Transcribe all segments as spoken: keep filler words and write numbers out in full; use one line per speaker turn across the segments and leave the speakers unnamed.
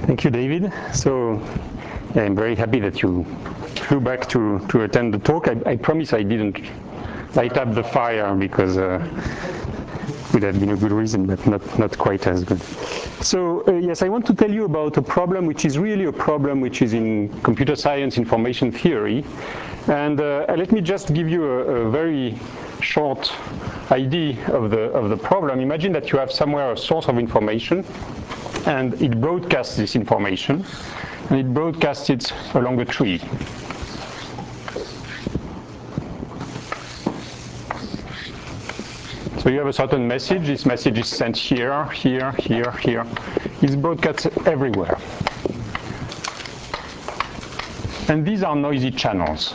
Thank you, David. So yeah, I'm very happy that you flew back to, to attend the talk. I, I promise I didn't light up the fire because uh, it would have been a good reason, but not, not quite as good. So uh, yes, I want to tell you about a problem which is really a problem which is in computer science information theory. And uh, let me just give you a, a very short idea of the, of the problem. Imagine that you have somewhere a source of information, and it broadcasts this information, and it broadcasts it along a tree. So you have a certain message. This message is sent here, here, here, here. It's broadcast everywhere. And these are noisy channels.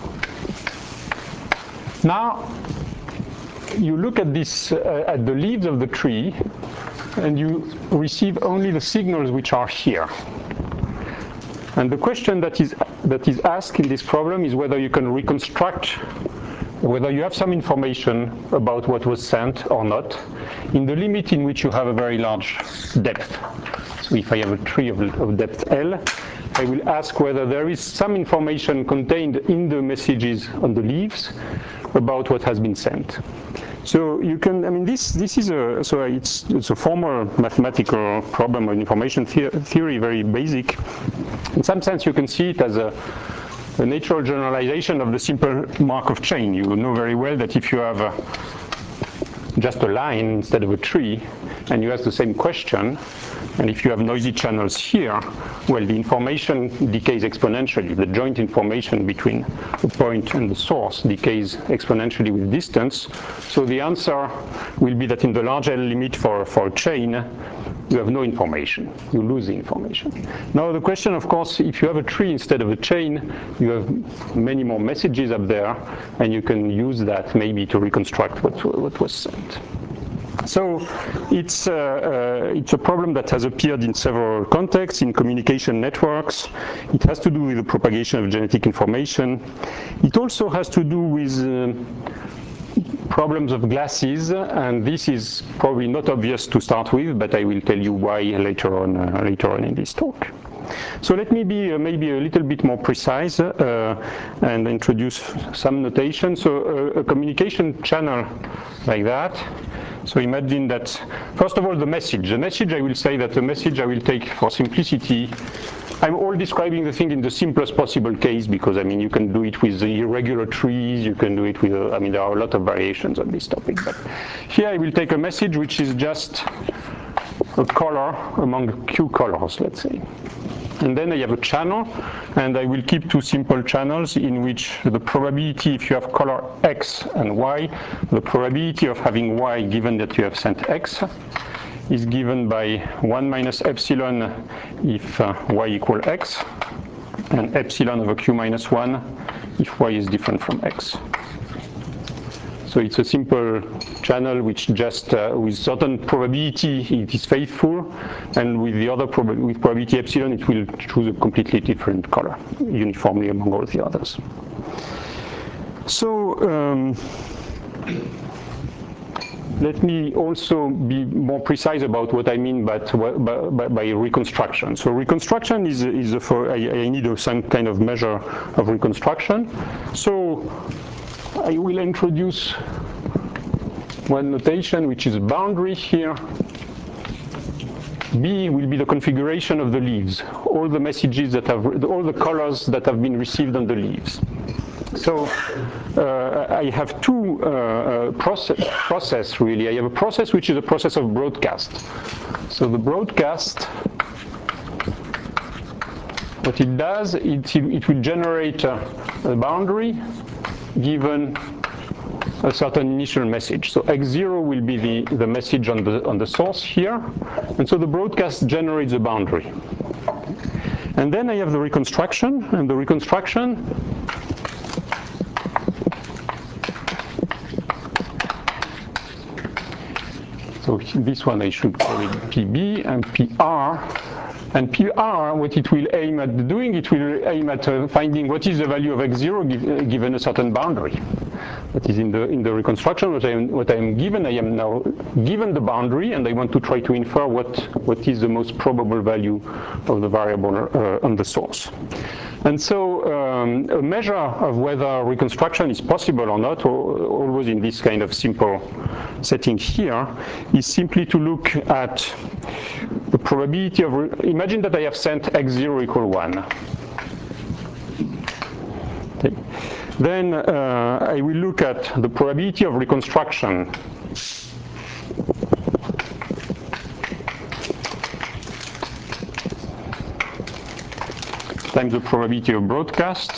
Now, you look at this, uh, at the leaves of the tree, and you receive only the signals which are here. And the question that is, that is asked in this problem is whether you can reconstruct, whether you have some information about what was sent or not, in the limit in which you have a very large depth. So if I have a tree of, of depth L, I will ask whether there is some information contained in the messages on the leaves about what has been sent. So you can, I mean, this this is a so it's it's a formal mathematical problem of information the theory, very basic. In some sense, you can see it as a, a natural generalization of the simple Markov chain. You know very well that if you have a, just a line instead of a tree, and you ask the same question, and if you have noisy channels here, well, the information decays exponentially. The joint information between the point and the source decays exponentially with distance. So the answer will be that in the large L limit for, for a chain, you have no information. You lose the information. Now the question, of course, if you have a tree instead of a chain, you have many more messages up there, and you can use that maybe to reconstruct what, what was sent. So it's, uh, uh, it's a problem that has appeared in several contexts, in communication networks. It has to do with the propagation of genetic information. It also has to do with uh, problems of glasses, and this is probably not obvious to start with, but I will tell you why later on, uh, later on in this talk. So let me be uh, maybe a little bit more precise uh, and introduce some notation. So uh, a communication channel like that. So imagine that, first of all, the message. The message, I will say that the message I will take for simplicity. I'm all describing the thing in the simplest possible case because, I mean, you can do it with the irregular trees, you can do it with, uh, I mean, there are a lot of variations on this topic. But here I will take a message which is just a color among Q colors, let's say. And then I have a channel, and I will keep two simple channels in which the probability, if you have color X and Y, the probability of having Y given that you have sent X is given by one minus epsilon if uh, Y equal X, and epsilon over Q minus one if Y is different from X. So it's a simple channel which just, uh, with certain probability, it is faithful, and with the other prob with probability epsilon, it will choose a completely different color, uniformly among all the others. So um, let me also be more precise about what I mean by, by, by reconstruction. So reconstruction is, is a for, I, I need a, some kind of measure of reconstruction. So I will introduce one notation, which is a boundary here. B will be the configuration of the leaves, all the messages that have, all the colors that have been received on the leaves. So uh, I have two uh, uh, process, process, really. I have a process which is a process of broadcast. So the broadcast, what it does, it, it will generate a, a boundary given a certain initial message. So X zero will be the, the message on the, on the source here. And so the broadcast generates a boundary. And then I have the reconstruction, and the reconstruction so this one I should call it P B, and P R. And P R, what it will aim at doing, it will aim at uh, finding what is the value of X zero give, uh, given a certain boundary. That is in the in the reconstruction, what I am what I am given, I am now given the boundary, and I want to try to infer what what is the most probable value of the variable uh, on the source. And so um, a measure of whether reconstruction is possible or not, or always in this kind of simple setting here, is simply to look at the probability of, imagine that I have sent x zero equal one. Okay. Then uh, I will look at the probability of reconstruction times the probability of broadcast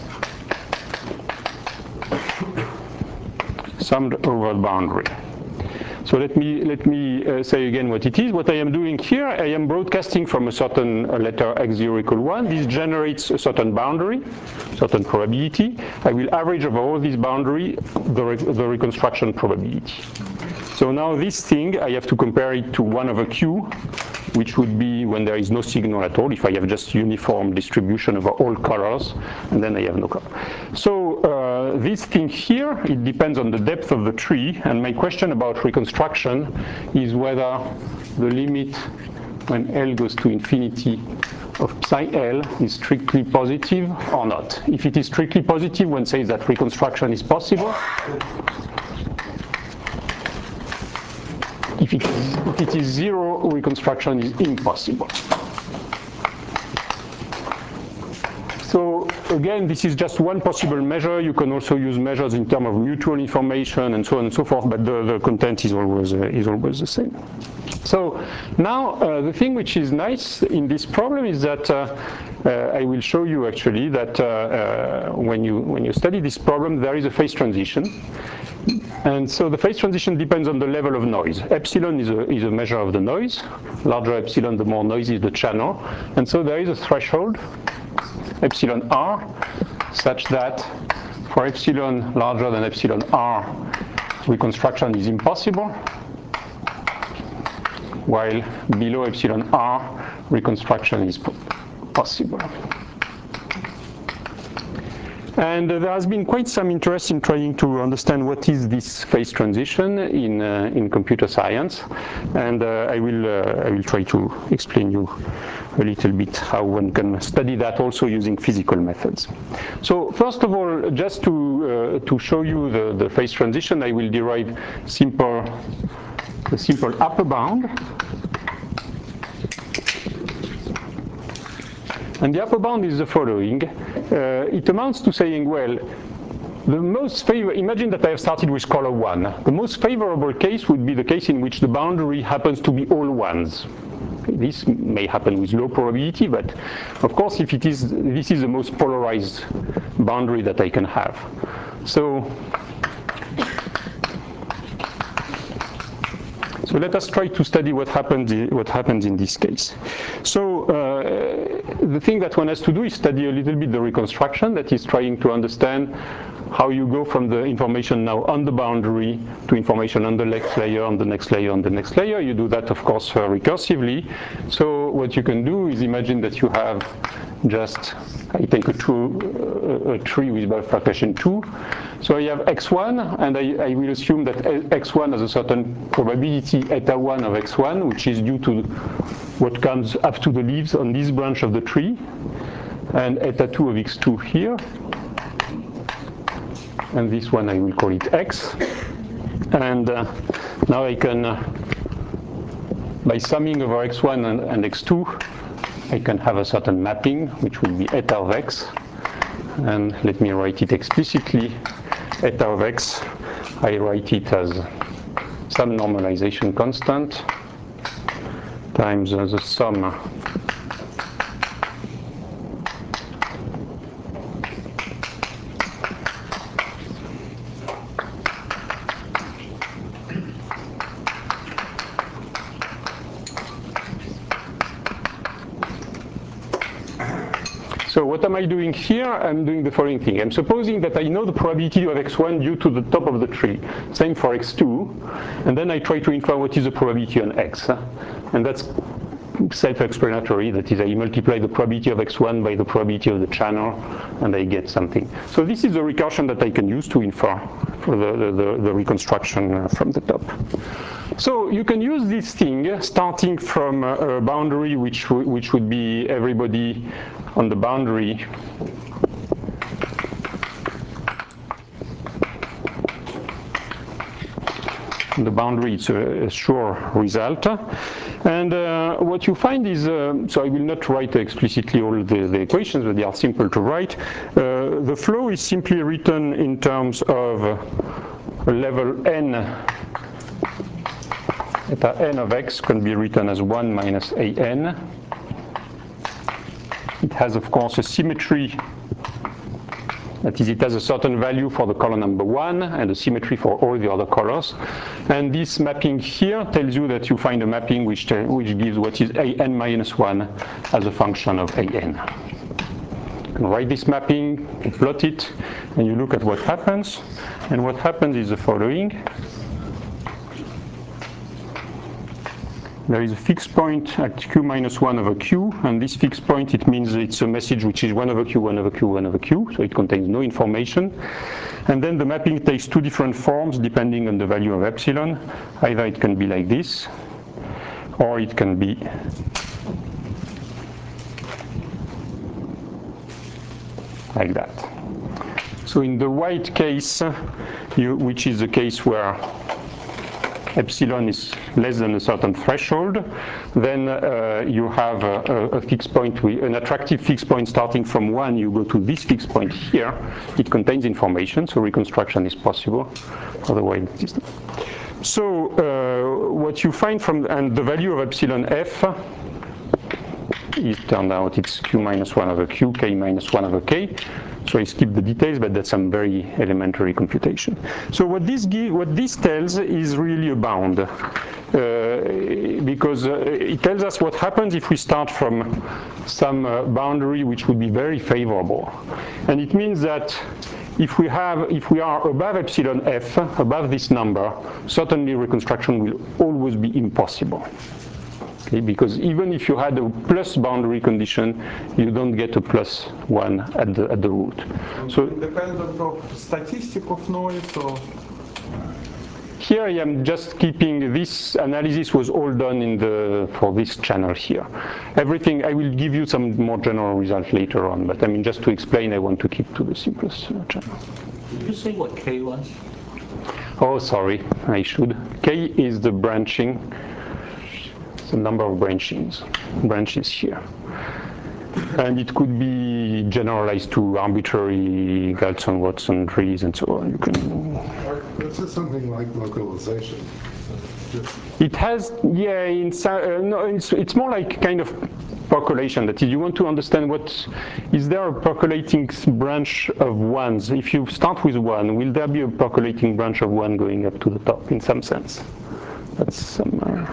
summed over the boundary. So let me let me uh, say again what it is. What I am doing here, I am broadcasting from a certain uh, letter x zero equal one. This generates a certain boundary, certain probability. I will average over all this boundary the, re the reconstruction probability. So now this thing, I have to compare it to one over q, which would be when there is no signal at all, if I have just uniform distribution over all colors, and then I have no color. So uh, this thing here, it depends on the depth of the tree, and my question about reconstruction is whether the limit when L goes to infinity of psi L is strictly positive or not. If it is strictly positive, one says that reconstruction is possible. If it, is, if it is zero, reconstruction is impossible. So again, this is just one possible measure. You can also use measures in terms of mutual information and so on and so forth, but the, the content is always, uh, is always the same. So now uh, the thing which is nice in this problem is that uh, uh, I will show you actually that uh, uh, when, you, when you study this problem, there is a phase transition. And so the phase transition depends on the level of noise. Epsilon is a, is a measure of the noise. Larger epsilon, the more noisy the channel. And so there is a threshold, epsilon r, such that for epsilon larger than epsilon r, reconstruction is impossible, while below epsilon r, reconstruction is possible. And uh, there has been quite some interest in trying to understand what is this phase transition in uh, in computer science, and uh, I will uh, I will try to explain you a little bit how one can study that also using physical methods. So first of all, just to uh, to show you the the phase transition, I will derive simple a simple upper bound. And the upper bound is the following. Uh, it amounts to saying, well, the most favor imagine that I have started with color one. The most favorable case would be the case in which the boundary happens to be all ones. This may happen with low probability, but of course, if it is, this is the most polarized boundary that I can have. So, So let us try to study what happens what happens in this case. So uh, the thing that one has to do is study a little bit the reconstruction, that is trying to understand how you go from the information now on the boundary to information on the next layer, on the next layer, on the next layer. You do that, of course, uh, recursively. So what you can do is imagine that you have just, I take a, true, uh, a tree with bifurcation two. So I have x one, and I, I will assume that x one has a certain probability eta one of x one, which is due to what comes up to the leaves on this branch of the tree, and eta two of x two here. And this one I will call it x. And uh, now I can, uh, by summing over x one and, and x two, I can have a certain mapping, which will be eta of x. And let me write it explicitly. Eta of x, I write it as some normalization constant times uh, the sum So what am I doing here? I'm doing the following thing. I'm supposing that I know the probability of x one due to the top of the tree. Same for x two. And then I try to infer what is the probability on x. And that's self-explanatory. That is, I multiply the probability of x one by the probability of the channel, and I get something. So this is a recursion that I can use to infer for the, the, the, the reconstruction from the top. So you can use this thing starting from a boundary which, which would be everybody on the boundary the boundary, it's a, a sure result. And uh, what you find is, uh, so I will not write explicitly all the, the equations, but they are simple to write. Uh, the flow is simply written in terms of a level n. Eta n of x can be written as one minus a n. It has, of course, a symmetry. That is, it has a certain value for the color number one and a symmetry for all the other colors. And this mapping here tells you that you find a mapping which, which gives what is a n minus one as a function of a n. You can write this mapping, you plot it, and you look at what happens. And what happens is the following. There is a fixed point at q minus one over q, and this fixed point, it means it's a message which is one over q, one over q, one over q, so it contains no information. And then the mapping takes two different forms depending on the value of epsilon. Either it can be like this, or it can be like that. So in the white case, you, which is the case where epsilon is less than a certain threshold, then uh, you have a, a fixed point, an attractive fixed point starting from one. You go to this fixed point here. It contains information, so reconstruction is possible. Otherwise, it is not. So uh, what you find from, and the value of epsilon f, it turned out it's q minus one over q, k minus one over k. So I skip the details, but that's some very elementary computation. So what this give, what this tells is really a bound, uh, because uh, it tells us what happens if we start from some uh, boundary which would be very favorable, and it means that if we have, if we are above epsilon f, above this number, certainly reconstruction will always be impossible. Okay, because even if you had a plus boundary condition, you don't get a plus one at the at the root. So
independent of statistic of noise, or
here I am just keeping this analysis was all done in the for this channel here. Everything I will give you some more general results later on, but I mean just to explain, I want to keep to the simplest uh, channel.
Did you say what K was?
Oh, sorry, I should. K is the branching. The number of branchings, branches here. And it could be generalized to arbitrary Galton-Watson trees and so on. You can.
This is something like localization.
It has, yeah, in, uh, no, it's, it's more like kind of percolation. That is, you want to understand what, is there a percolating branch of ones? If you start with one, will there be a percolating branch of one going up to the top in some sense? That's some. Uh,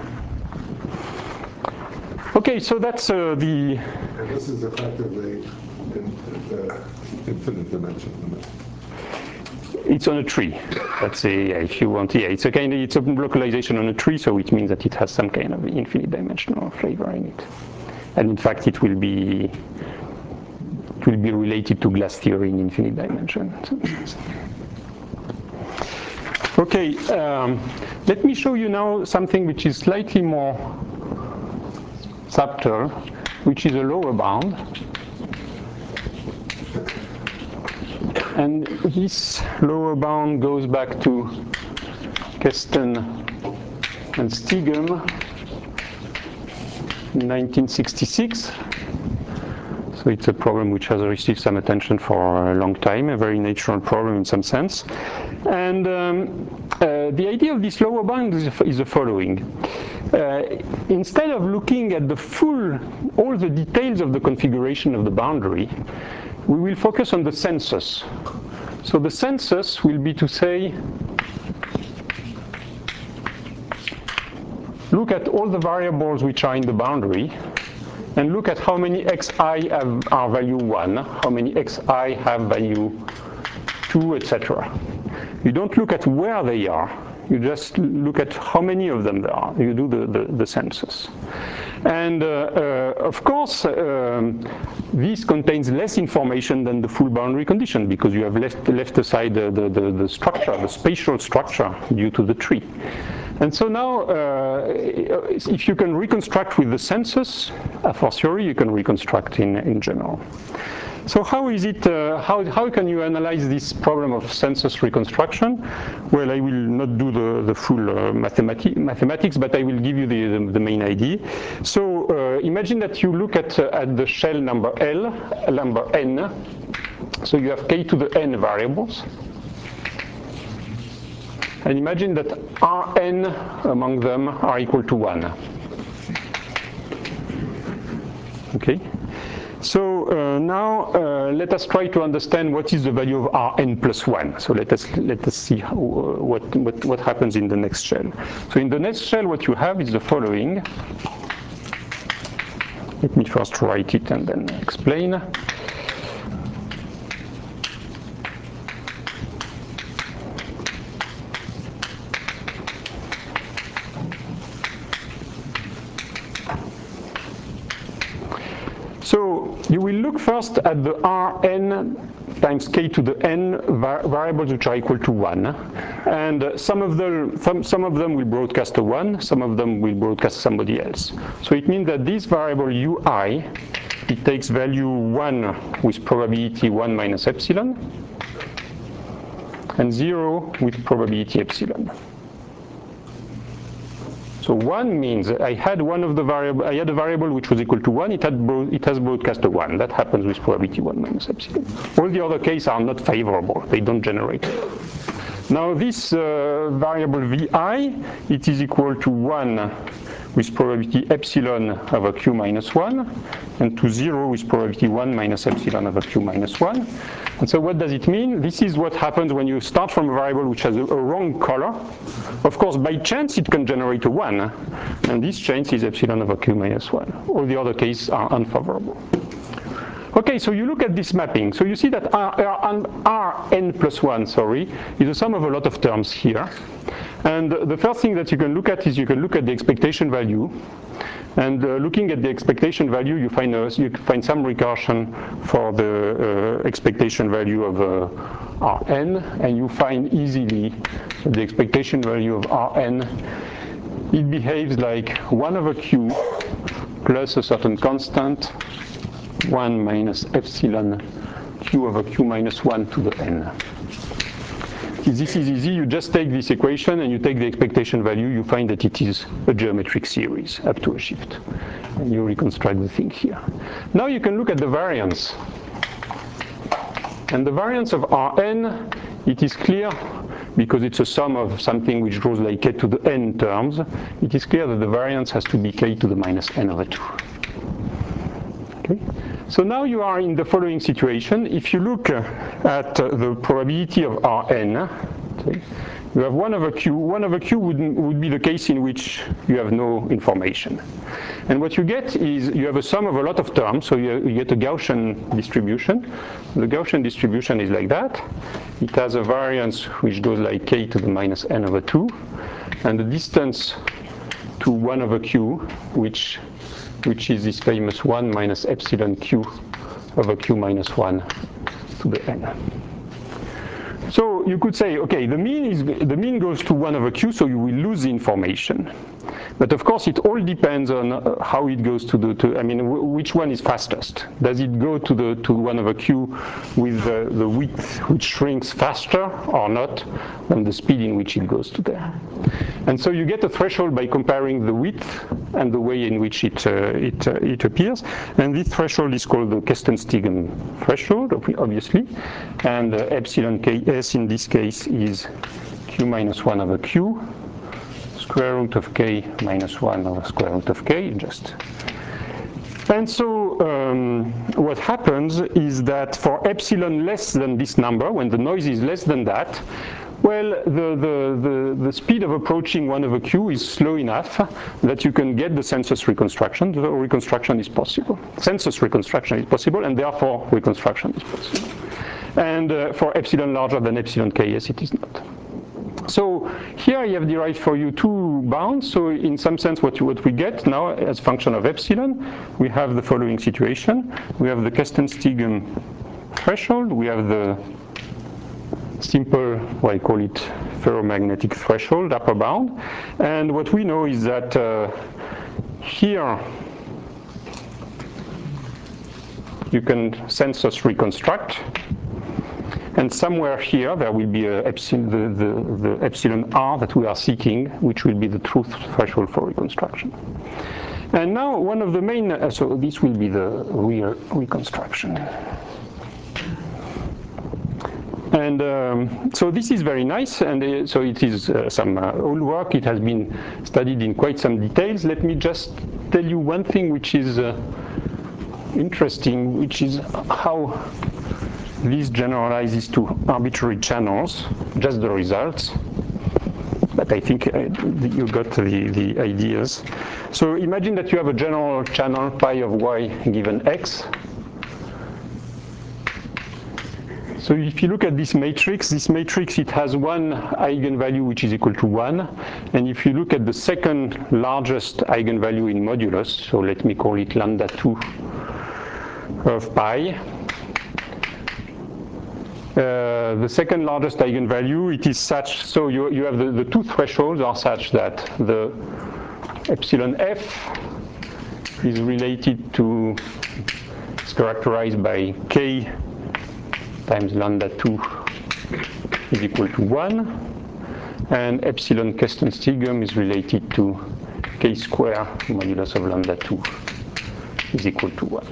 Okay, so that's uh, the.
And this is effectively in, the infinite dimension limit.
It's on a tree. Let's say, yeah, if you want, yeah, it's a kind of it's a localization on a tree, so it means that it has some kind of infinite dimensional flavor in it, and in fact, it will be it will be related to glass theory in infinite dimension. Okay, um, let me show you now something which is slightly more subtle, which is a lower bound. And this lower bound goes back to Kesten and Stigum in nineteen sixty-six. So it's a problem which has received some attention for a long time, a very natural problem in some sense. And um, uh, the idea of this lower bound is, is the following. Uh, instead of looking at the full, all the details of the configuration of the boundary, we will focus on the census. So the census will be to say, look at all the variables which are in the boundary, and look at how many xi have are value one, how many xi have value two, et cetera. You don't look at where they are. You just look at how many of them there are. You do the, the, the census. And uh, uh, of course, um, this contains less information than the full boundary condition because you have left, left aside the, the, the, the structure, the spatial structure due to the tree. And so now, uh, if you can reconstruct with the census, a fortiori you can reconstruct in, in general. So how is it, uh, how, how can you analyze this problem of census reconstruction? Well, I will not do the, the full uh, mathemati mathematics, but I will give you the, the, the main idea. So uh, imagine that you look at, uh, at the shell number L, number N. So you have k to the n variables. And imagine that Rn among them are equal to one. Okay? So uh, now uh, let us try to understand what is the value of Rn plus one. So let us let us see how, uh, what, what, what happens in the next shell. So in the next shell what you have is the following. Let me first write it and then explain. So you will look first at the Rn times k to the n var variables which are equal to one, and uh, some of them some, some of them will broadcast a one, some of them will broadcast somebody else. So it means that this variable ui, it takes value one with probability one minus epsilon, and zero with probability epsilon. So one means I had one of the variable. I had a variable which was equal to one. It had it has broadcast a one. That happens with probability one minus epsilon. All the other cases are not favorable. They don't generate. Now this uh, variable vi, it is equal to one with probability epsilon over q minus one, and to zero with probability one minus epsilon over q minus one. And so what does it mean? This is what happens when you start from a variable which has a, a wrong color. Of course, by chance it can generate a one, and this chance is epsilon over q minus one. All the other cases are unfavorable. Okay, so you look at this mapping. So you see that R, R, Rn plus one, sorry, is a sum of a lot of terms here. And the first thing that you can look at is you can look at the expectation value. And uh, looking at the expectation value, you find, uh, you find some recursion for the uh, expectation value of uh, Rn, and you find easily the expectation value of Rn. It behaves like one over q plus a certain constant, one minus epsilon q over q minus one to the n. This is easy. You just take this equation and you take the expectation value. You find that it is a geometric series up to a shift. And you reconstruct the thing here. Now you can look at the variance. And the variance of Rn, it is clear, because it's a sum of something which goes like k to the n terms. It is clear that the variance has to be k to the minus n over two. Okay. So now you are in the following situation. If you look at the probability of Rn, okay, you have one over q. one over q would, would be the case in which you have no information. And what you get is you have a sum of a lot of terms, so you, you get a Gaussian distribution. The Gaussian distribution is like that. It has a variance which goes like k to the minus n over two, and the distance to one over q, which which is this famous one minus epsilon q over q minus one to the n. So you could say, okay, the mean is the mean goes to one over q, so you will lose the information. But of course, it all depends on uh, how it goes to the. To, I mean, w which one is fastest? Does it go to the to one over q with the, the width which shrinks faster or not, than the speed in which it goes to there? And so you get a threshold by comparing the width and the way in which it uh, it uh, it appears. And this threshold is called the Kestenstiegen threshold, obviously. And uh, epsilon ks in this case is q minus one over q, square root of k minus one over square root of k, just. And so um, what happens is that for epsilon less than this number, when the noise is less than that, well, the, the, the, the speed of approaching one over q is slow enough that you can get the census reconstruction. The reconstruction is possible. Census reconstruction is possible, and therefore reconstruction is possible. And uh, for epsilon larger than epsilon ks, it is not. So here I have derived for you two bounds. So in some sense, what, you, what we get now as a function of epsilon, we have the following situation. We have the Kestenstiegen threshold. We have the simple, what I call it, ferromagnetic threshold, upper bound. And what we know is that uh, here you can census reconstruct, and somewhere here there will be a epsilon, the, the, the epsilon r that we are seeking, which will be the truth threshold for reconstruction. And now one of the main, uh, so this will be the real reconstruction. And um, so this is very nice, and uh, so it is uh, some uh, old work. It has been studied in quite some details. Let me just tell you one thing which is uh, interesting, which is how this generalizes to arbitrary channels, just the results. But I think uh, you got the, the ideas. So imagine that you have a general channel pi of y given x. So if you look at this matrix, this matrix, it has one eigenvalue which is equal to one. And if you look at the second largest eigenvalue in modulus, so let me call it lambda two of pi, Uh, the second largest eigenvalue, it is such, so you, you have the, the two thresholds are such that the epsilon f is related to, it's characterized by k times lambda two is equal to one, and epsilon Kestenstigum is related to k square modulus of lambda two is equal to one.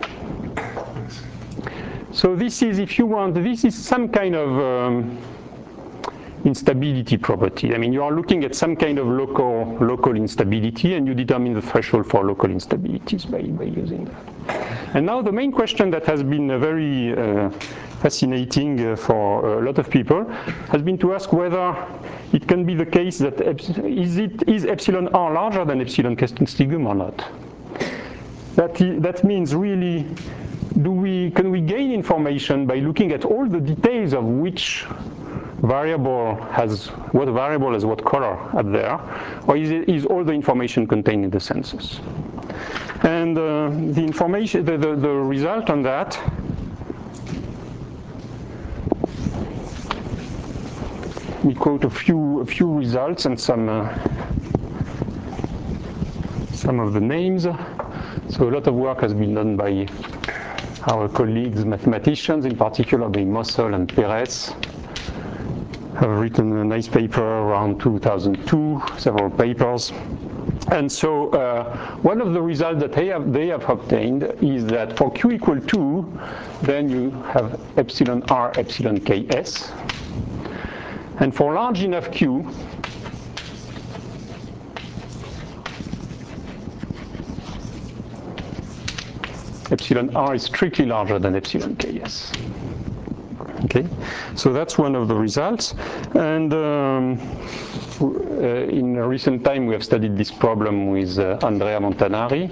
So this is, if you want, this is some kind of um, instability property. I mean, you are looking at some kind of local local instability, and you determine the threshold for local instabilities by, by using that. And now the main question that has been uh, very uh, fascinating uh, for a lot of people has been to ask whether it can be the case that is it is epsilon r larger than epsilon Kestenstigum or not. That that means really, do we can we gain information by looking at all the details of which variable has what variable has what color up there, or is it is all the information contained in the census? And uh, the information, the, the the result on that we quote a few a few results and some uh, some of the names. So a lot of work has been done by our colleagues, mathematicians, in particular by Mossel and Perez. Have written a nice paper around two thousand two, several papers. And so uh, one of the results that they have, they have obtained is that for q equal two, then you have epsilon r, epsilon ks. And for large enough q, epsilon r is strictly larger than epsilon ks. Okay, so that's one of the results. And um, uh, in a recent time, we have studied this problem with uh, Andrea Montanari,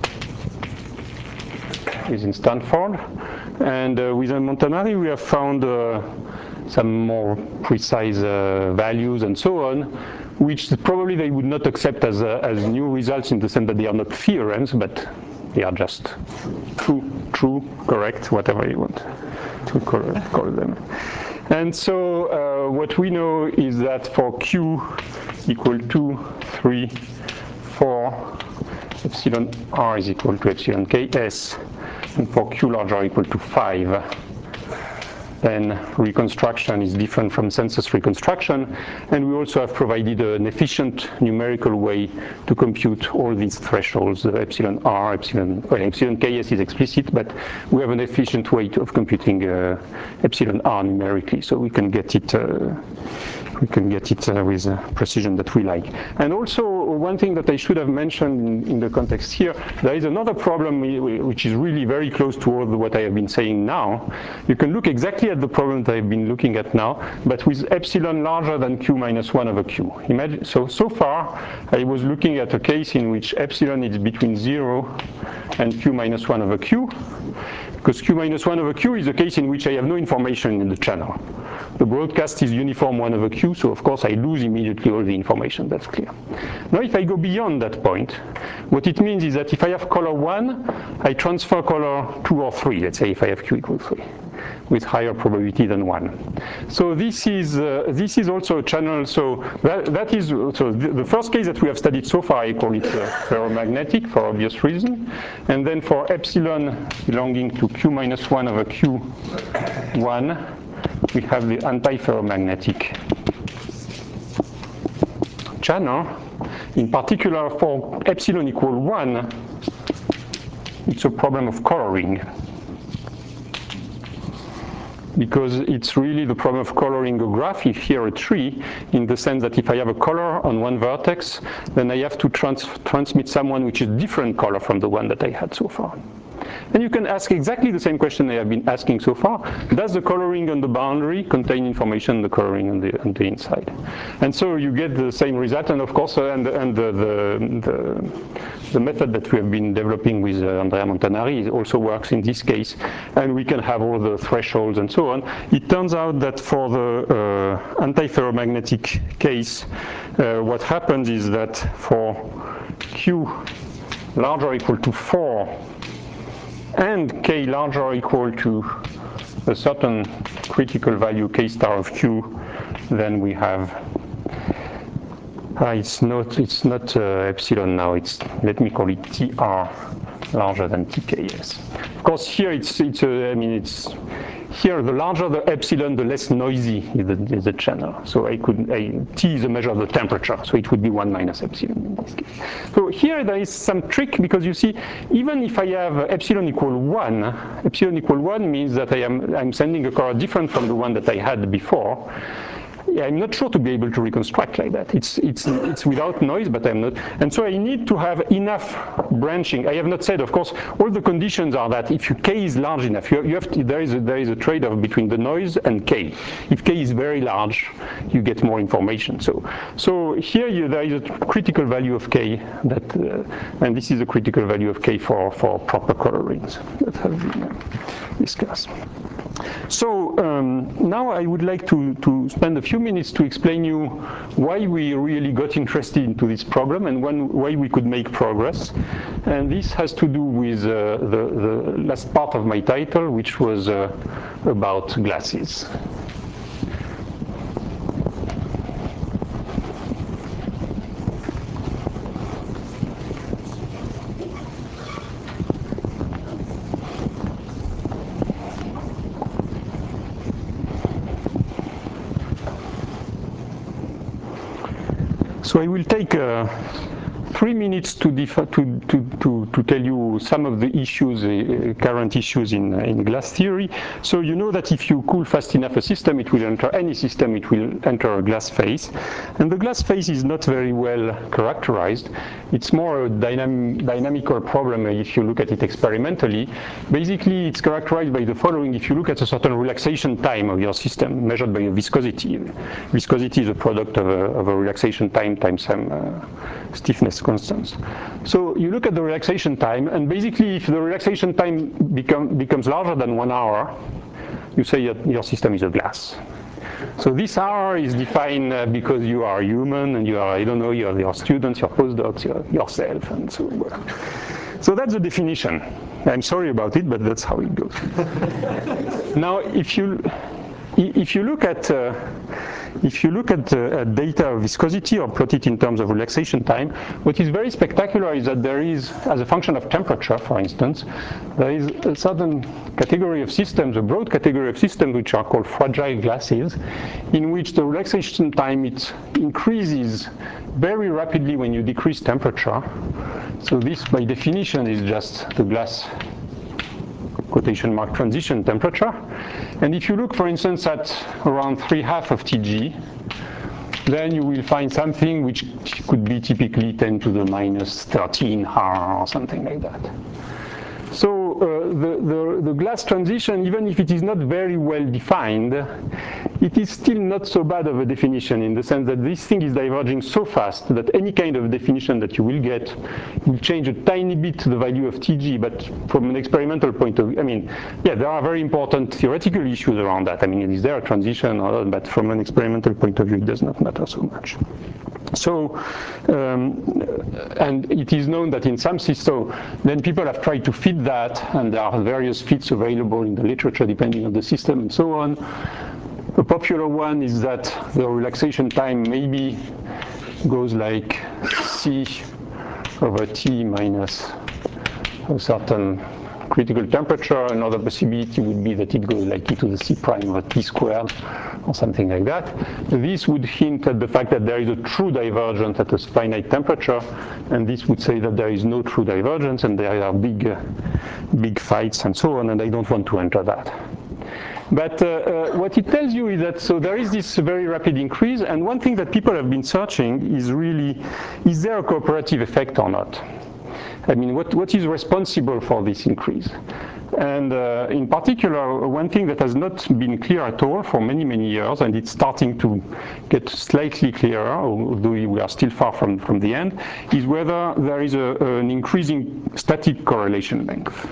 who is in Stanford. And uh, with Montanari, we have found uh, some more precise uh, values and so on, which probably they would not accept as, uh, as new results in the sense that they are not theorems, but they are just true, true, correct, whatever you want to call, call them. And so uh, what we know is that for q equal to three, four, epsilon r is equal to epsilon ks, and for q larger or equal to five, then reconstruction is different from census reconstruction, and we also have provided an efficient numerical way to compute all these thresholds, uh, epsilon r, epsilon, well, epsilon ks is explicit, but we have an efficient way to, of computing uh, epsilon r numerically, so we can get it uh, we can get it uh, with a precision that we like. And also, one thing that I should have mentioned in, in the context here, there is another problem which is really very close to all the, what I have been saying now. You can look exactly at the problem that I've been looking at now, but with epsilon larger than q minus one over q. Imagine, so, so far, I was looking at a case in which epsilon is between zero and q minus one over q, because q minus one over q is a case in which I have no information in the channel. The broadcast is uniform one over q, so of course I lose immediately all the information, that's clear. Now if I go beyond that point, what it means is that if I have color one, I transfer color two or three, let's say if I have q equals three. with higher probability than one. So this is uh, this is also a channel. So that, that is so the, the first case that we have studied so far, I call it uh, ferromagnetic for obvious reason. And then for epsilon belonging to Q minus one over Q one, we have the anti-ferromagnetic channel. In particular, for epsilon equal one, it's a problem of coloring, because it's really the problem of coloring a graph, if here a tree, in the sense that if I have a color on one vertex, then I have to trans transmit someone which is different color from the one that I had so far. And you can ask exactly the same question I have been asking so far. Does the coloring on the boundary contain information on the coloring on the, on the inside? And so you get the same result. And of course, uh, and, and the, the, the, the method that we have been developing with uh, Andrea Montanari also works in this case. And we can have all the thresholds and so on. It turns out that for the uh, anti-ferromagnetic case, uh, what happens is that for Q larger or equal to four, and K larger or equal to a certain critical value K star of Q, then we have, uh, it's not, it's not uh, epsilon now, it's, let me call it T R larger than T K, yes. Of course here it's, it's uh, I mean it's, here the larger the epsilon, the less noisy is the, is the channel. So I could, I, T is a measure of the temperature, so it would be one minus epsilon in this case. So here there is some trick, because you see, even if I have epsilon equal one, epsilon equal one means that I am I'm sending a color different from the one that I had before. Yeah, I'm not sure to be able to reconstruct like that. It's, it's, it's without noise, but I'm not. And so I need to have enough branching. I have not said, of course, all the conditions are that if K is large enough, you, you have to, there is a, there is a trade-off between the noise and K. If K is very large, you get more information. So, so here you, there is a critical value of K, that, uh, and this is a critical value of K for, for proper colorings that have been uh, discussed. So um, now I would like to, to spend a few minutes to explain you why we really got interested into this problem and when, why we could make progress. And this has to do with uh, the, the last part of my title, which was uh, about glasses. So I will take uh, three minutes to, to, to, to, to tell you some of the issues, uh, current issues in, uh, in glass theory. So you know that if you cool fast enough a system, it will enter any system, it will enter a glass phase. And the glass phase is not very well characterized. It's more a dynam dynamical problem if you look at it experimentally. Basically, it's characterized by the following. If you look at a certain relaxation time of your system, measured by a viscosity. Viscosity is a product of a, of a relaxation time times some uh, stiffness constants. So you look at the relaxation time, and basically if the relaxation time become, becomes larger than one hour, you say that your system is a glass. So this hour is defined uh, because you are human and you are, I don't know, you are your students, your postdocs, your, yourself, and so on. So that's the definition. I'm sorry about it, but that's how it goes. Now, if you if you look at uh, if you look at uh, data of viscosity or plot it in terms of relaxation time, what is very spectacular is that there is, as a function of temperature, for instance, there is a certain category of systems, a broad category of systems, which are called fragile glasses, in which the relaxation time it increases very rapidly when you decrease temperature. So this, by definition, is just the glass quotation mark transition temperature. And if you look, for instance, at around three half of T G, then you will find something which could be typically ten to the minus thirteen R or something like that. So uh, the, the, the glass transition, even if it is not very well defined, it is still not so bad of a definition in the sense that this thing is diverging so fast that any kind of definition that you will get will change a tiny bit the value of T G, but from an experimental point of view, I mean, yeah, there are very important theoretical issues around that. I mean, is there a transition or not? But from an experimental point of view, it does not matter so much. So, um, and it is known that in some systems, so then people have tried to fit that, and there are various fits available in the literature depending on the system and so on. A popular one is that the relaxation time maybe goes like C over T minus a certain critical temperature. Another possibility would be that it goes like e to the C prime over T squared or something like that. This would hint at the fact that there is a true divergence at a finite temperature, and this would say that there is no true divergence and there are big, uh, big fights and so on, and I don't want to enter that. But uh, uh, what it tells you is that so there is this very rapid increase, and one thing that people have been searching is really, is there a cooperative effect or not? I mean, what, what is responsible for this increase? And uh, in particular, one thing that has not been clear at all for many, many years, and it's starting to get slightly clearer, although we are still far from, from the end, is whether there is a, an increasing static correlation length.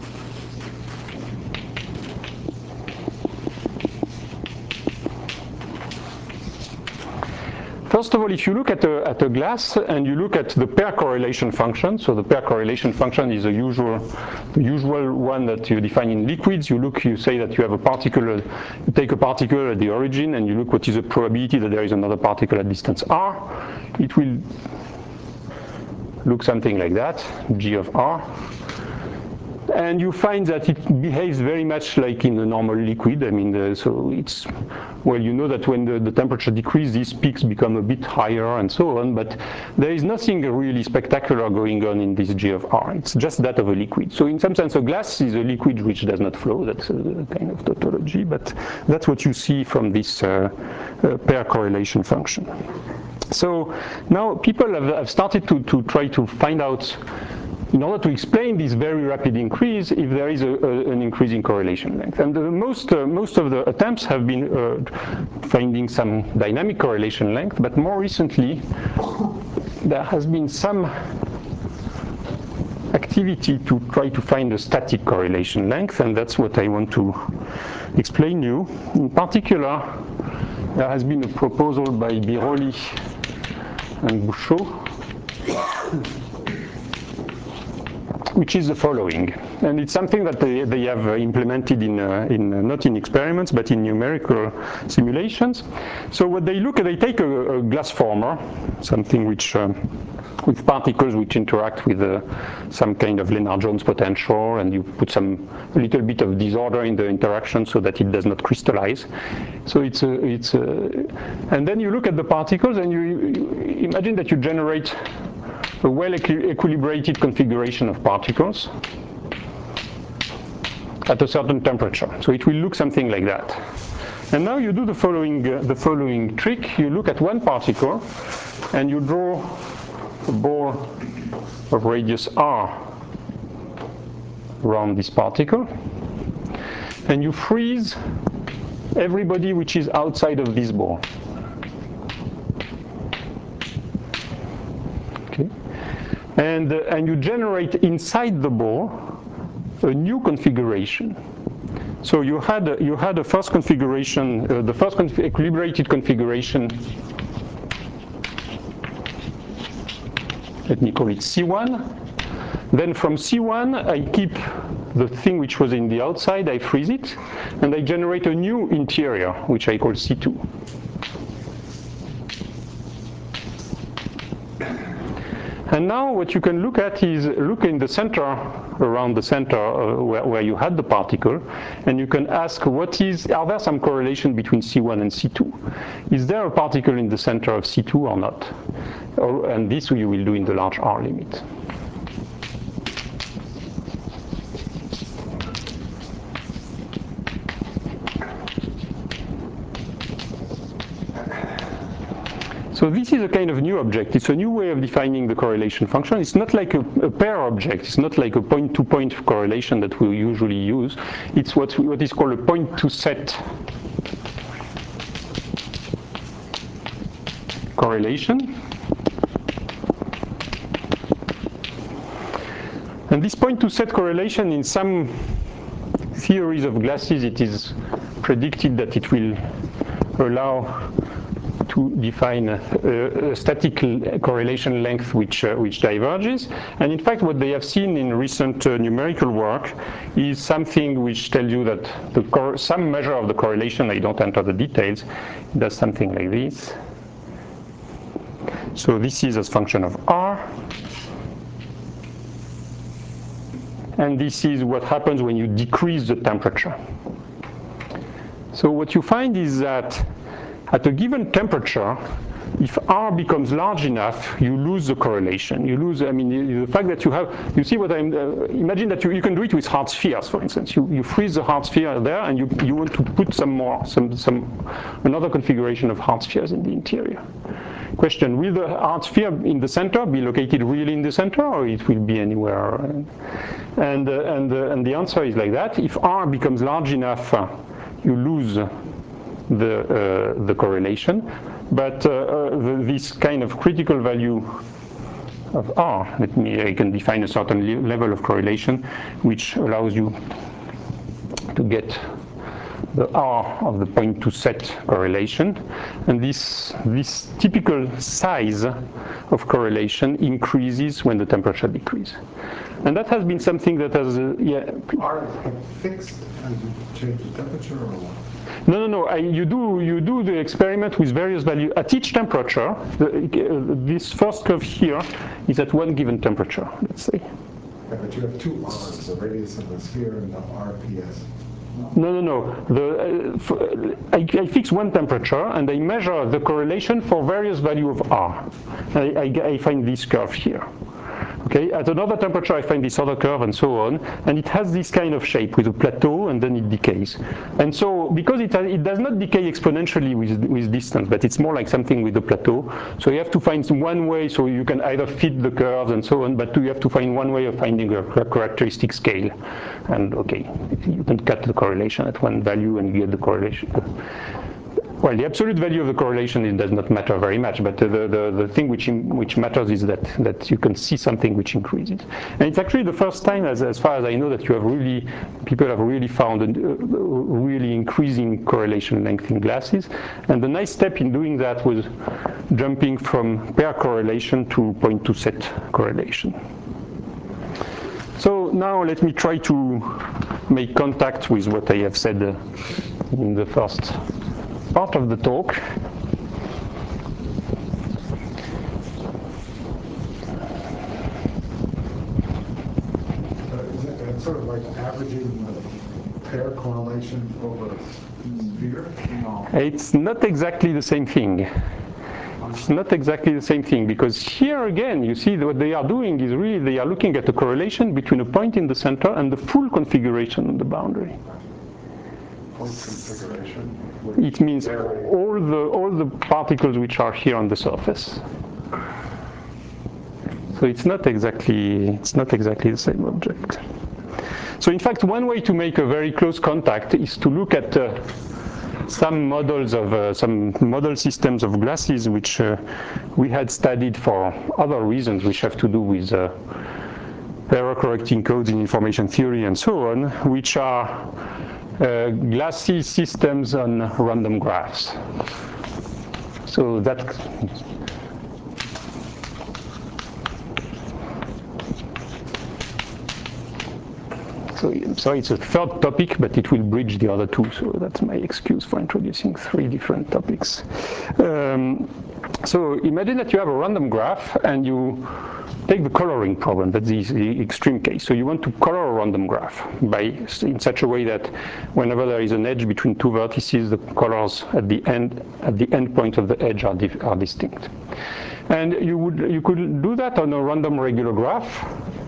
First of all, if you look at a, at a glass and you look at the pair correlation function, so the pair correlation function is the usual, the usual one that you define in liquids. You look, you say that you have a particle, you take a particle at the origin and you look what is the probability that there is another particle at distance r. It will look something like that, G of r. And you find that it behaves very much like in a normal liquid. I mean, uh, so it's, well, you know that when the, the temperature decreases, these peaks become a bit higher and so on, but there is nothing really spectacular going on in this G of R. It's just that of a liquid. So in some sense, a glass is a liquid which does not flow. That's a kind of tautology, but that's what you see from this uh, uh, pair correlation function. So now people have, have started to, to try to find out, in order to explain this very rapid increase, if there is a, a, an increasing correlation length. And the most, uh, most of the attempts have been uh, finding some dynamic correlation length, but more recently there has been some activity to try to find a static correlation length, and that's what I want to explain to you. In particular, there has been a proposal by Biroli and Bouchot, which is the following, and it's something that they, they have implemented in, uh, in uh, not in experiments but in numerical simulations. So what they look at, they take a, a glass former, something which um, with particles which interact with uh, some kind of Lennard-Jones potential, and you put some a little bit of disorder in the interaction so that it does not crystallize. So it's a, it's a, and then you look at the particles and you, you imagine that you generate a well-equilibrated configuration of particles at a certain temperature. So it will look something like that. And now you do the following, uh, the following trick. You look at one particle and you draw a ball of radius r around this particle. And you freeze everybody which is outside of this ball. Okay. And, uh, and you generate inside the ball a new configuration. So you had a, you had a first configuration, uh, the first conf equilibrated configuration. Let me call it C one. Then from C one, I keep the thing which was in the outside, I freeze it, and I generate a new interior, which I call C two. And now what you can look at is look in the center, around the center uh, where, where you had the particle, and you can ask what is, are there some correlation between C one and C two? Is there a particle in the center of C two or not? Or, and this you will do in the large R limit. So this is a kind of new object. It's a new way of defining the correlation function. It's not like a, a pair object. It's not like a point-to-point correlation that we usually use. It's what, what is called a point-to-set correlation. And this point to set correlation, in some theories of glasses, it is predicted that it will allow to define a, a static correlation length which, uh, which diverges. And in fact, what they have seen in recent uh, numerical work is something which tells you that the some measure of the correlation, I don't enter the details, does something like this. So this is a function of R. And this is what happens when you decrease the temperature. So what you find is that at a given temperature, if R becomes large enough, you lose the correlation. You lose, I mean, the fact that you have, you see what I'm, uh, imagine that you, you can do it with hard spheres, for instance. You, you freeze the hard sphere there and you, you want to put some more, some, some, another configuration of hard spheres in the interior. Question, will the hard sphere in the center be located really in the center, or it will be anywhere? And, uh, and, uh, and the answer is like that. If R becomes large enough, uh, you lose the, uh, the correlation, but uh, uh, the, this kind of critical value of R, let me, I can define a certain level of correlation which allows you to get the R of the point to set correlation, and this, this typical size of correlation increases when the temperature decreases. And that has been something that has, uh, yeah.
R is fixed as you change the temperature, or what?
No, no, no. I, you do you do the experiment with various values at each temperature. The, uh, this first curve here is at one given temperature. Let's say.
Yeah, but you have two R's, the radius of the sphere and the R P S.
No, no, no. The, uh, for, I, I fix one temperature and I measure the correlation for various value of R. I, I, I find this curve here. Okay, at another temperature I find this other curve and so on, and it has this kind of shape with a plateau and then it decays. And so because it, has, it does not decay exponentially with, with distance, but it's more like something with a plateau, so you have to find one way, so you can either fit the curves and so on, but you have to find one way of finding a characteristic scale. And okay, you can cut the correlation at one value and you get the correlation. Well, the absolute value of the correlation it does not matter very much, but the, the, the thing which, which matters is that, that you can see something which increases. And it's actually the first time, as, as far as I know, that you have really, people have really found a, a really increasing correlation length in glasses. And the nice step in doing that was jumping from pair correlation to point to set correlation. So now let me try to make contact with what I have said in the first part of the talk.
Uh, is it it's sort of like averaging the pair correlation over a sphere?
No.
It's not exactly the same thing. It's not exactly the same thing, because here again, you see what they are doing is really they are looking at the correlation between a point in the center and the full configuration on the boundary.
Full configuration.
It means all the all the particles which are here on the surface. So it's not exactly it's not exactly the same object. So in fact, one way to make a very close contact is to look at uh, some models of uh, some model systems of glasses which uh, we had studied for other reasons which have to do with uh, error correcting codes in information theory and so on, which are uh, glasses systems on random graphs. So that So, so it's a third topic, but it will bridge the other two, so that's my excuse for introducing three different topics. Um, so imagine that you have a random graph and you take the coloring problem, that's the, the extreme case. So you want to color a random graph by, in such a way that whenever there is an edge between two vertices, the colors at the end, at the end point of the edge are, are distinct. And you, would, you could do that on a random regular graph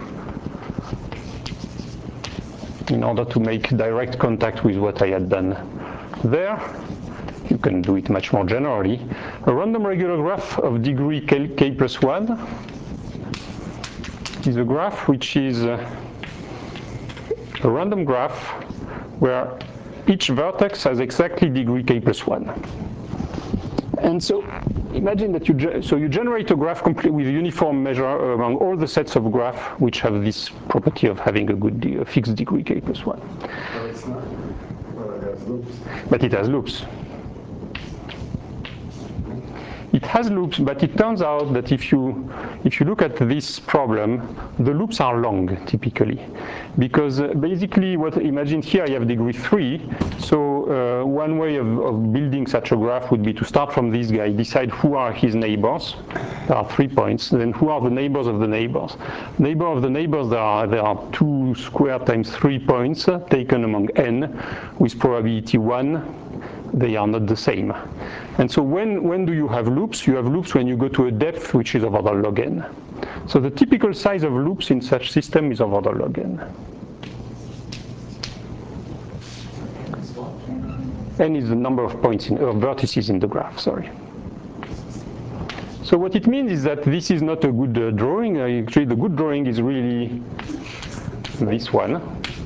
in order to make direct contact with what I had done there. You can do it much more generally. A random regular graph of degree k, k plus one is a graph which is a random graph where each vertex has exactly degree k plus one. And so imagine that you, so you generate a graph complete with a uniform measure among all the sets of graph which have this property of having a good de a fixed degree k plus one.
But it's not, well, it has loops.
But it has loops. It has loops, but it turns out that if you if you look at this problem, the loops are long typically, because uh, basically what imagine here I have degree three. So uh, one way of, of building such a graph would be to start from this guy, decide who are his neighbors. There are three points. Then who are the neighbors of the neighbors? Neighbor of the neighbors. There are there are two squared times three points uh, taken among n, with probability one. They are not the same. And so when, when do you have loops? You have loops when you go to a depth which is of order log n. So the typical size of loops in such system is of order log n. N is the number of points in, or vertices in the graph, sorry. So what it means is that this is not a good uh, drawing. Uh, actually, the good drawing is really this one,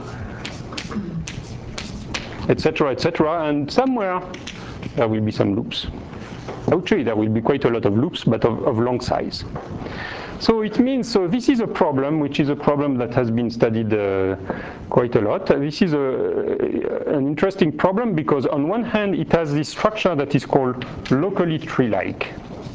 etc, et cetera, and somewhere there will be some loops. Actually, there will be quite a lot of loops, but of, of long size. So it means, so this is a problem, which is a problem that has been studied uh, quite a lot. This is a, an interesting problem because on one hand, it has this structure that is called locally tree-like.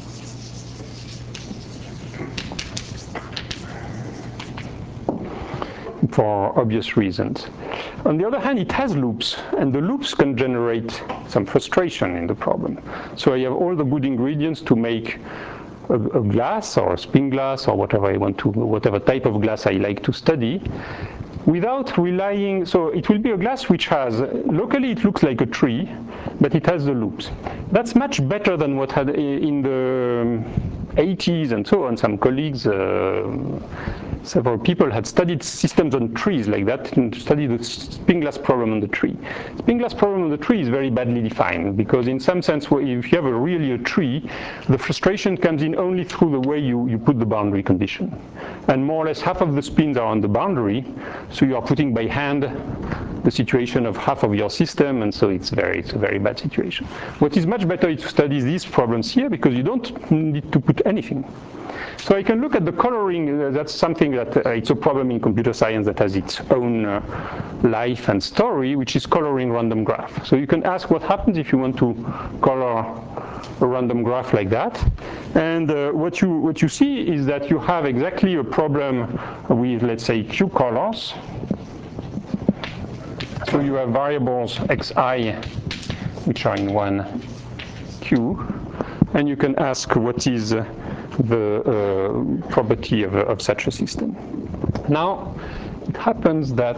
For obvious reasons. On the other hand, it has loops, and the loops can generate some frustration in the problem. So I have all the good ingredients to make a, a glass or a spin glass or whatever I want to, whatever type of glass I like to study, without relying, so it will be a glass which has, locally it looks like a tree, but it has the loops. That's much better than what had in the eighties and so on. Some colleagues, uh, several people had studied systems on trees like that and studied the spin glass problem on the tree. Spin glass problem on the tree is very badly defined because in some sense, if you have a really a tree, the frustration comes in only through the way you, you put the boundary condition. And more or less half of the spins are on the boundary, so you are putting by hand the situation of half of your system, and so it's very it's a very bad situation. What is much better is to study these problems here because you don't need to put anything. So I can look at the coloring. Uh, that's something that uh, it's a problem in computer science that has its own uh, life and story, which is coloring random graph. So you can ask what happens if you want to color a random graph like that. And uh, what you what you see is that you have exactly a problem with, let's say, q colors. So you have variables xi, which are in one q, and you can ask what is uh, the uh, property of, of such a system. Now, it happens that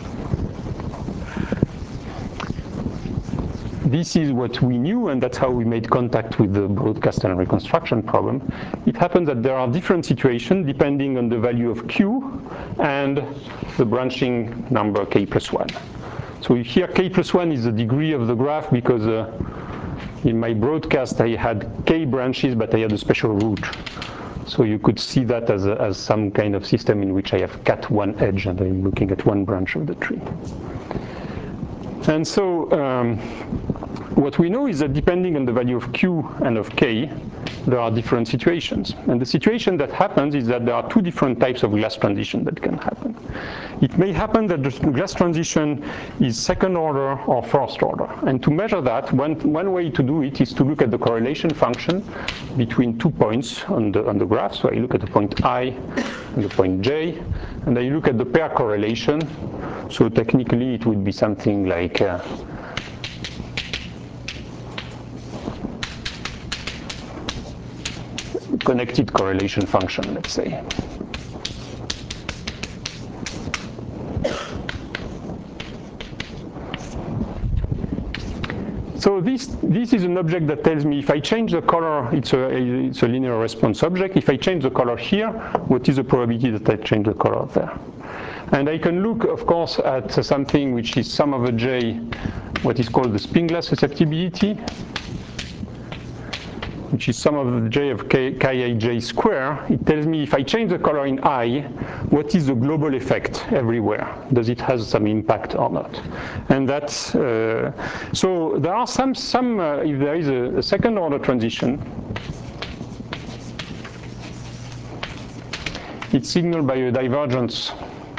this is what we knew, and that's how we made contact with the broadcast and reconstruction problem. It happens that there are different situations depending on the value of q and the branching number k plus one. So here k plus one is the degree of the graph because uh, in my broadcast I had k branches, but I had a special root. So you could see that as, a, as some kind of system in which I have cut one edge and I'm looking at one branch of the tree. And so um, what we know is that depending on the value of q and of k, there are different situations. And the situation that happens is that there are two different types of glass transition that can happen. It may happen that the glass transition is second order or first order. And to measure that, one, one way to do it is to look at the correlation function between two points on the, on the graph. So I look at the point I and the point j, and I look at the pair correlation. So technically it would be something like uh, connected correlation function, let's say. So this, this is an object that tells me if I change the color, it's a, it's a linear response object. If I change the color here, what is the probability that I change the color there? And I can look, of course, at something which is sum over j, what is called the spin glass susceptibility, which is sum of the j of k, kij square. It tells me if I change the color in I, what is the global effect everywhere? Does it have some impact or not? And that's, uh, so there are some, some uh, if there is a, a second order transition, it's signaled by a divergence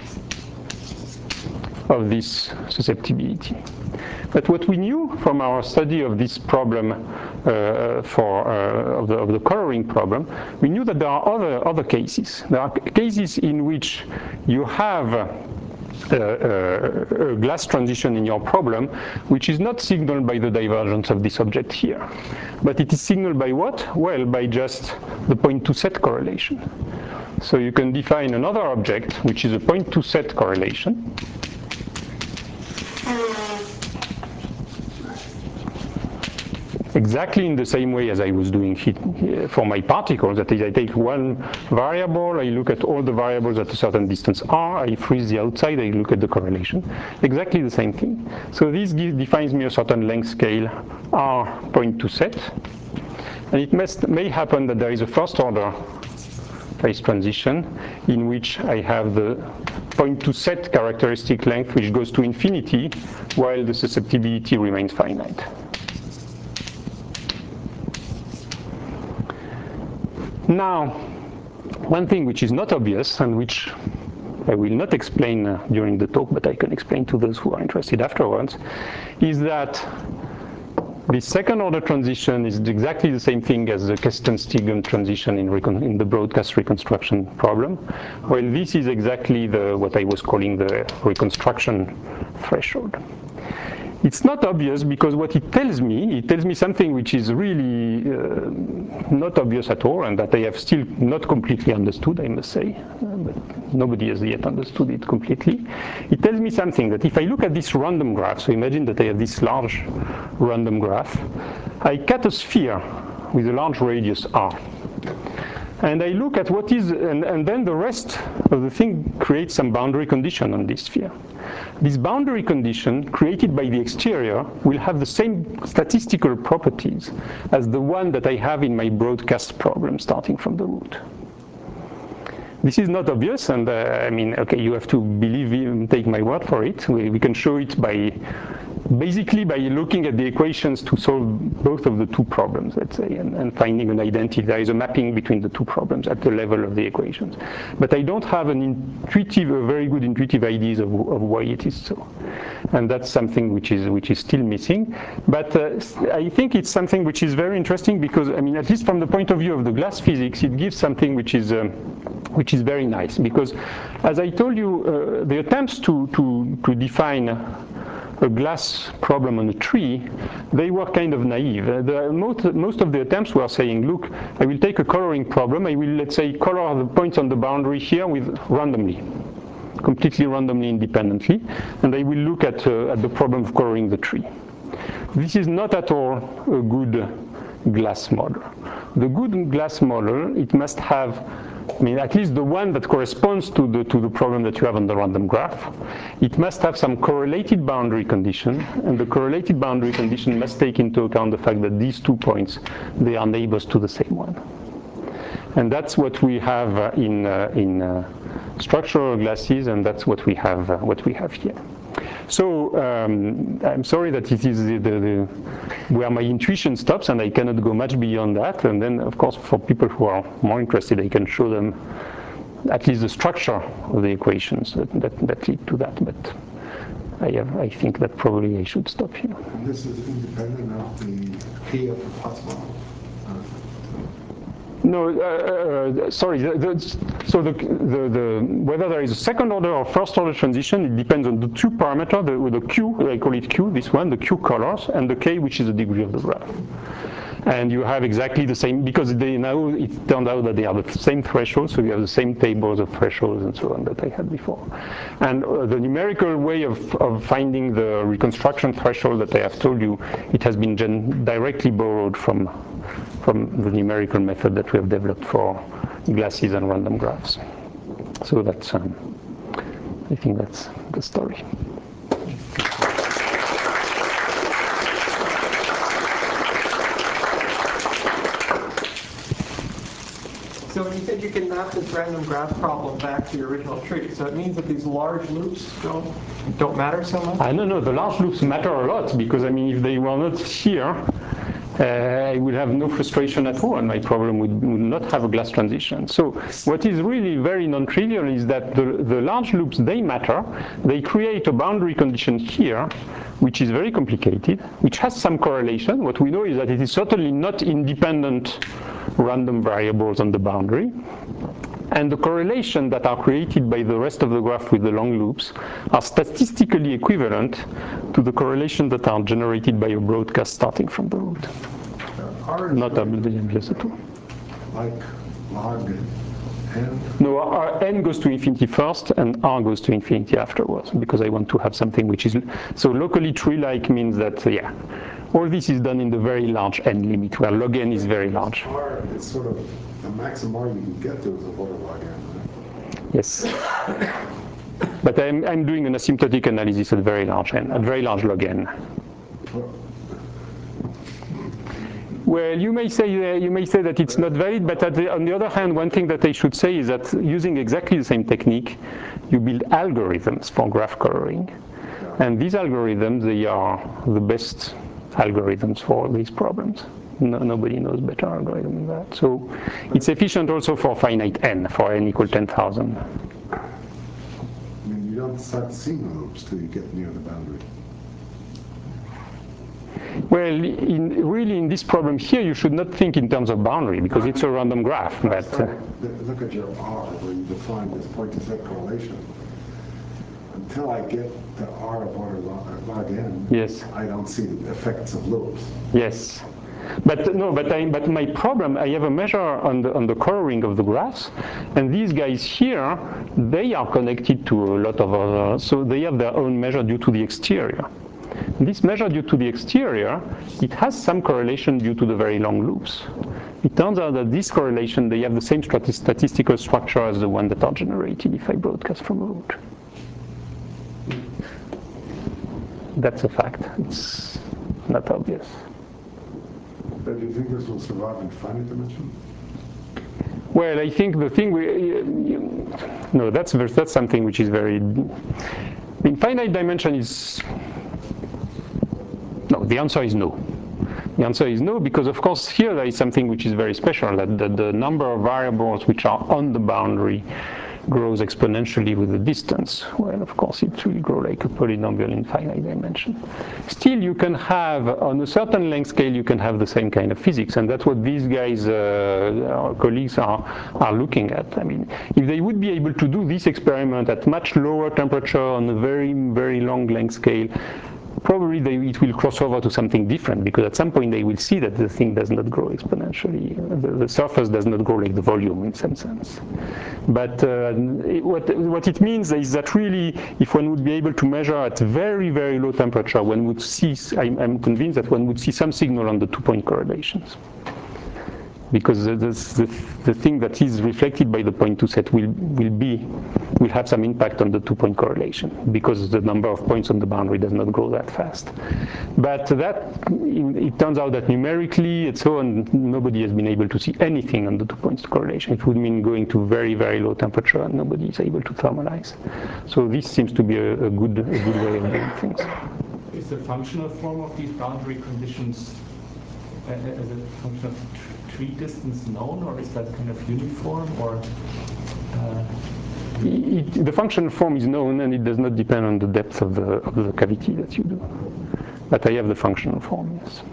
of this susceptibility. But what we knew from our study of this problem uh, for uh, of, the, of the coloring problem, we knew that there are other other cases. There are cases in which you have uh, uh, a glass transition in your problem, which is not signaled by the divergence of this object here, but it is signaled by what? Well, by just the point two set correlation. So you can define another object, which is a point two set correlation. Exactly in the same way as I was doing it for my particles. That is, I take one variable, I look at all the variables at a certain distance r, I freeze the outside, I look at the correlation. Exactly the same thing. So this gives, defines me a certain length scale r point two set. And it must, may happen that there is a first order phase transition in which I have the point two set characteristic length which goes to infinity while the susceptibility remains finite. Now, one thing which is not obvious and which I will not explain uh, during the talk, but I can explain to those who are interested afterwards, is that the second order transition is exactly the same thing as the Kestenstiegen transition in, in the broadcast reconstruction problem. Well, this is exactly the, what I was calling the reconstruction threshold. It's not obvious because what it tells me, it tells me something which is really uh, not obvious at all and that I have still not completely understood, I must say, uh, but nobody has yet understood it completely. It tells me something that if I look at this random graph, so imagine that I have this large random graph, I cut a sphere with a large radius r. And I look at what is, and, and then the rest of the thing creates some boundary condition on this sphere. This boundary condition created by the exterior will have the same statistical properties as the one that I have in my broadcast problem starting from the root. This is not obvious, and uh, I mean, okay, you have to believe me, take my word for it. We, we can show it by, basically by looking at the equations to solve both of the two problems, let's say, and, and finding an identity. There is a mapping between the two problems at the level of the equations. But I don't have an intuitive, a very good intuitive ideas of, of why it is so. And that's something which is, which is still missing. But uh, I think it's something which is very interesting because, I mean, at least from the point of view of the glass physics, it gives something which is, um, which is very nice. Because, as I told you, uh, the attempts to, to, to define a glass problem on a tree, they were kind of naive. Uh, the, most, most of the attempts were saying, look, I will take a coloring problem, I will, let's say, color the points on the boundary here with randomly, completely randomly independently, and I will look at, uh, at the problem of coloring the tree. This is not at all a good glass model. The good glass model, it must have, I mean, at least the one that corresponds to the, to the problem that you have on the random graph, it must have some correlated boundary condition, and the correlated boundary condition must take into account the fact that these two points, they are neighbors to the same one. And that's what we have uh, in, uh, in uh, structural glasses, and that's what we have, uh, what we have here. So um, I'm sorry that it is the, the, the, where my intuition stops, and I cannot go much beyond that. And then, of course, for people who are more interested, I can show them at least the structure of the equations that, that, that lead to that. But I, have, I think that probably I should stop here.
And this is independent of the P of the possible.
No, uh, uh, sorry. The, the, so the, the, the, whether there is a second order or first order transition, it depends on the two parameters, the, the Q, I call it Q, this one, the Q colors, and the K, which is the degree of the graph. And you have exactly the same, because they now, it turned out that they are the same thresholds, so you have the same tables of thresholds and so on that I had before. And uh, the numerical way of, of finding the reconstruction threshold that I have told you, it has been gen directly borrowed from, from the numerical method that we have developed for glasses and random graphs. So that's, um, I think that's the story.
So when you said you can map this random graph problem back to your original tree, so it means that these large loops don't don't matter so much?
I don't know, the large loops matter a lot, because I mean, if they were not here, uh, I will have no frustration at all, and my problem would, would not have a glass transition. So what is really very non-trivial is that the, the large loops, they matter. They create a boundary condition here, which is very complicated, which has some correlation. What we know is that it is certainly not independent random variables on the boundary. And the correlation that are created by the rest of the graph with the long loops are statistically equivalent to the correlation that are generated by a broadcast starting from the root.
R
Not obvious at all.
like log n.
No, R, n goes to infinity first and r goes to infinity afterwards, because I want to have something which is, so locally tree-like means that, yeah, all this is done in the very large n limit, where log n is very large.
R is sort of, the maximum R you can get to is a order log n, right?
Yes. But I'm, I'm doing an asymptotic analysis at very large n, at very large log n. Well, you may say uh, you may say that it's not valid, but at the, on the other hand, one thing that I should say is that using exactly the same technique, you build algorithms for graph coloring, and these algorithms, they are the best algorithms for these problems. No, nobody knows better algorithm than that. So it's efficient also for finite n, for n equal ten thousand.
I mean, you don't start seeing the loops till you get near the boundary.
Well, in, really in this problem here, you should not think in terms of boundary, because it's a random graph. But uh,
look at your R, where you define this point-to-set correlation. Until I get to R of order log, log n,
yes,
I don't see the effects of loops.
Yes. But no, but I, but my problem, I have a measure on the on the coloring of the graphs, and these guys here, they are connected to a lot of other, so they have their own measure due to the exterior. This measure due to the exterior, it has some correlation due to the very long loops. It turns out that this correlation, they have the same stati statistical structure as the one that are generated if I broadcast from a root. That's a fact. It's not obvious.
But do you think this will survive in finite dimension?
Well, I think the thing we, you, no, that's that's something which is very, in finite dimension is, no, the answer is no. The answer is no, because of course here there is something which is very special, that the, the number of variables which are on the boundary grows exponentially with the distance. Well, of course it will grow like a polynomial in finite dimension. Still, you can have, on a certain length scale, you can have the same kind of physics, and that's what these guys, uh, our colleagues, are, are looking at. I mean, if they would be able to do this experiment at much lower temperature on a very, very long length scale, probably they, it will cross over to something different, because at some point they will see that the thing does not grow exponentially. The, the surface does not grow like the volume in some sense. But uh, it, what, what it means is that really, if one would be able to measure at very, very low temperature, one would see, I'm, I'm convinced that one would see some signal on the two-point correlations. Because the, the, the thing that is reflected by the point two set will, will be, will have some impact on the two-point correlation, because the number of points on the boundary does not grow that fast. But that, it turns out that numerically and so on, nobody has been able to see anything on the two points correlation. It would mean going to very, very low temperature, and nobody is able to thermalize. So this seems to be a, a, good, a good way of doing things.
Is the functional form of these boundary conditions uh, as a function of tree distance known, or is that kind of uniform, or? Uh...
It, the functional form is known, and it does not depend on the depth of the, of the cavity that you do. But I have the functional form, yes.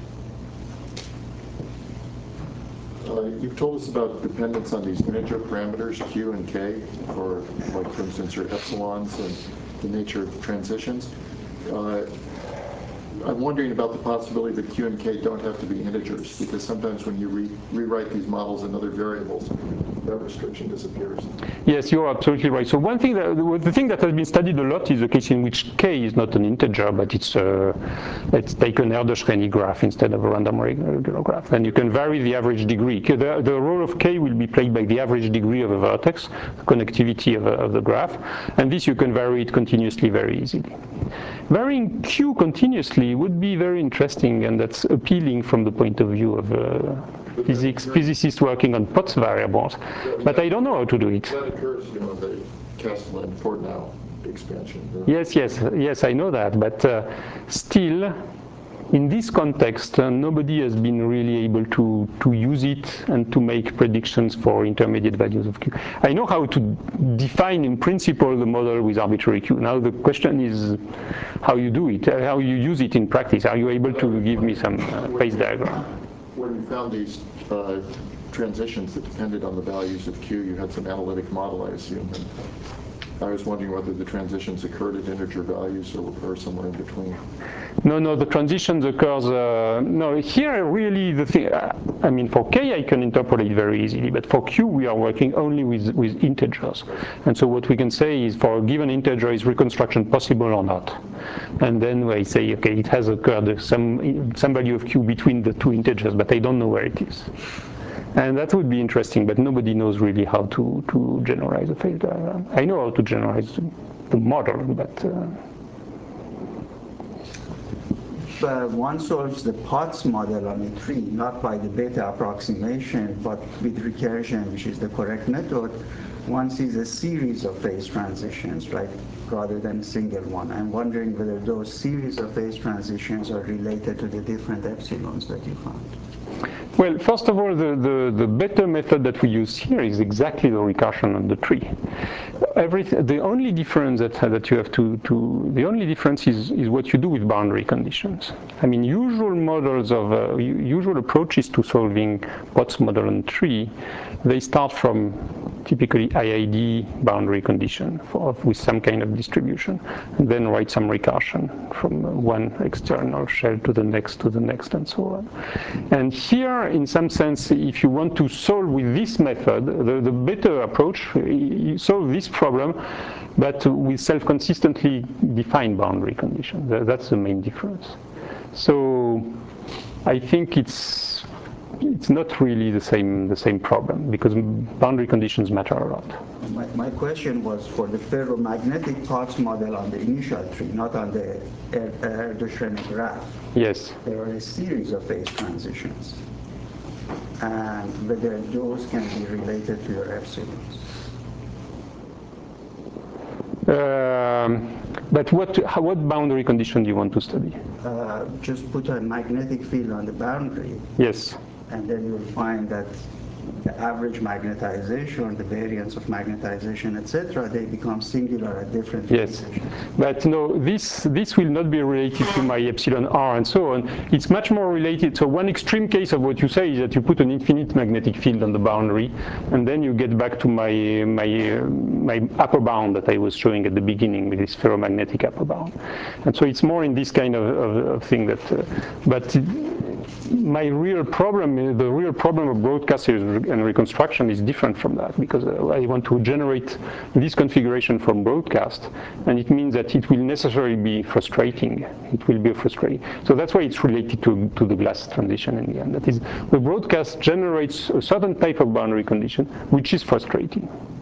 Uh, you've told us about dependence on these integer parameters, q and k, for, like, for instance, your epsilons and the nature of transitions. Uh, I'm wondering about the possibility that q and k don't have to be integers, because sometimes when you re rewrite these models in other variables, that restriction disappears.
Yes, you're absolutely right. So one thing, that, the thing that has been studied a lot is the case in which k is not an integer, but it's uh, let's take an Erdős-Renyi graph instead of a random regular graph. And you can vary the average degree. The, the role of k will be played by the average degree of a vertex, the connectivity of, a, of the graph, and this you can vary it continuously very easily. Varying q continuously would be very interesting, and that's appealing from the point of view of uh, physics, physicists working on Potts variables, but I don't know how to do it.
That occurs, you know, in the Castellan-Portnow expansion.
Yes, yes, yes, I know that, but uh, still, in this context, uh, nobody has been really able to, to use it and to make predictions for intermediate values of Q. I know how to define in principle the model with arbitrary Q. Now the question is how you do it, uh, how you use it in practice. Are you able to give me some uh, phase diagram?
When you found these uh, transitions that depended on the values of Q, you had some analytic model, I assume. And I was wondering whether the transitions occurred at integer values or, or somewhere in between.
No, no, the transitions occurs, uh, no, here really the thing, uh, I mean for K I can interpolate very easily, but for Q we are working only with, with integers. And so what we can say is for a given integer is reconstruction possible or not. And then we say, okay, it has occurred some, some value of Q between the two integers, but I don't know where it is. And that would be interesting, but nobody knows really how to, to generalize a phase diagram. I know how to generalize the model, but... Uh,
Uh, one solves the Potts model on a tree, not by the beta approximation, but with recursion, which is the correct method. One sees a series of phase transitions, right, rather than a single one. I'm wondering whether those series of phase transitions are related to the different epsilons that you found.
Well, first of all, the, the, the better method that we use here is exactly the recursion on the tree. Everything, the only difference that, that you have to, to, the only difference is, is what you do with boundary conditions. I mean, usual models of, uh, usual approaches to solving Potts model on tree, they start from typically I I D boundary condition for, with some kind of distribution, and then write some recursion from one external shell to the next, to the next, and so on. And here, in some sense, if you want to solve with this method, the, the better approach, you solve this problem, but with self-consistently defined boundary conditions. That's the main difference. So I think it's it's not really the same the same problem because boundary conditions matter a lot.
My, my question was for the ferromagnetic Potts model on the initial tree, not on the Erdős-Rene graph.
Yes.
There are a series of phase transitions, and whether those can be related to your epsilons.
Um, but what how, what boundary condition do you want to study?
Uh, just put a magnetic field on the boundary.
Yes.
And then you'll find that the average magnetization, the variance of magnetization, et cetera, they become singular at different
yes.
positions.
But no, this this will not be related to my epsilon r and so on. It's much more related. So one extreme case of what you say is that you put an infinite magnetic field on the boundary, and then you get back to my my uh, my upper bound that I was showing at the beginning with this ferromagnetic upper bound. And so it's more in this kind of, of, of thing that. Uh, but my real problem, the real problem of broadcasters and reconstruction is different from that, because I want to generate this configuration from broadcast, and it means that it will necessarily be frustrating. It will be frustrating. So that's why it's related to, to the glass transition in the end. That is, the broadcast generates a certain type of boundary condition, which is frustrating.